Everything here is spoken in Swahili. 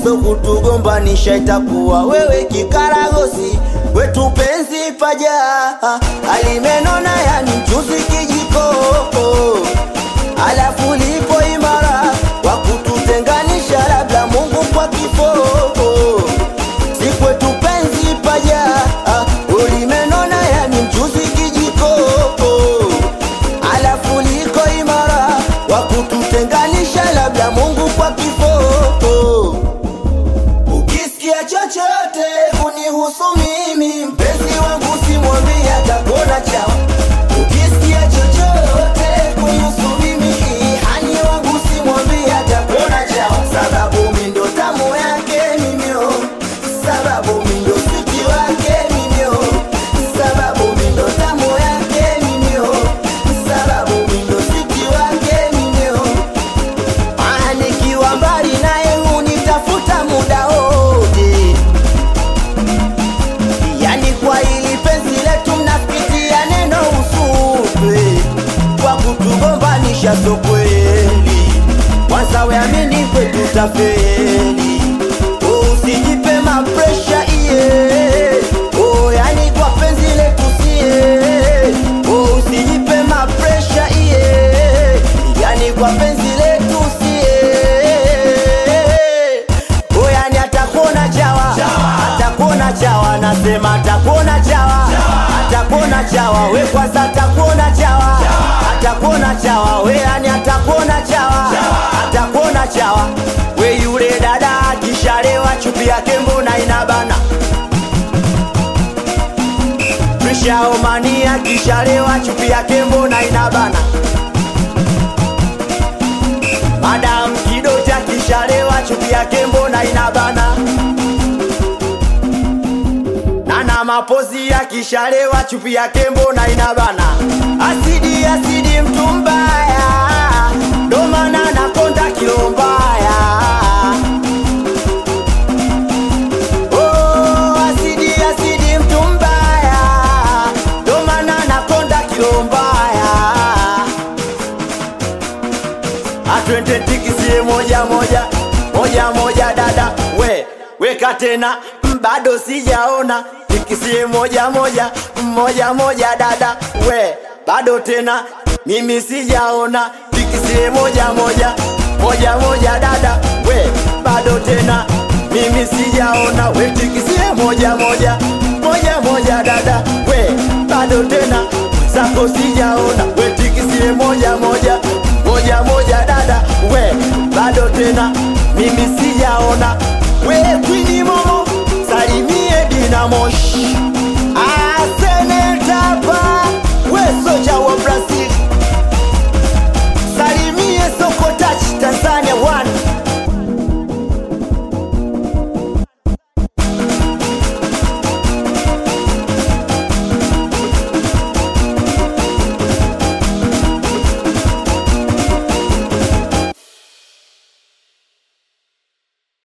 so kutugombanisha itakuwa wewe kikaragosi. Wetu penzi paja alimenona yani mchuzi kijiko. Alafu lipo imara wa kututenganisha labda Mungu kwa kifo. Si kwetu penzi paja ulimenona yani mchuzi kijiko. Alafu liko imara wa kututenganisha labda Mungu kwa kifo. Ukisikia chochote kunihusu mimi, mpenzi wangu simwambie atakona chawa. Ukisikia chochote kunihusu mimi, hani wangu simwambie atakona chawa. Sababu mimi ndo tamu yake mimi, sababu mimi ndo siki wake mimi, sababu mimi ndo tamu yake mimi, sababu mimi ndo siki wake mimi. Nikiwa mbali naye hunitafuta muda wote, yani kwa hili penzi letu mnapitia neno usupe. Kwa kutugombanisha so kweli, kwanza weamini kwetu tafeli. Usijipe mapresha iye, yani kwa penzi letu siye. Usijipe mapresha iye, yani kwa penzi letu siye. Yani atakona chawa, atakona chawa, nasema atakona chawa, atakona chawa, we kwanza atakona chawa, atakona chawa, we yani atakona chawa, atakona chawa. We yule dada akishalewa chupi yake mbona inabana? Trisha Omani akishalewa chupi yake mbona inabana? Madam Kidoti akishalewa chupi yake mbona inabana? Nana Mapozi akishalewa chupi yake mbona inabana? Asidi asidi mtu mbaya, ndo maana nakonda kilo mbaya. Oh, asidi asidi mtu mbaya, ndo maana nakonda kilo mbaya. Atwende tikisie moja moja, moja moja dada, weka tena bado sijaona. Tikisie moja moja, moja moja dada, bado tena mimi sijaona. Tikisie moja moja, moja moja dada, bado tena mimi sijaona. We tikisie moja moja, moja moja dada, bado tena zako sijaona. We tikisie moja moja, moja moja dada, bado tena mimi sijaona.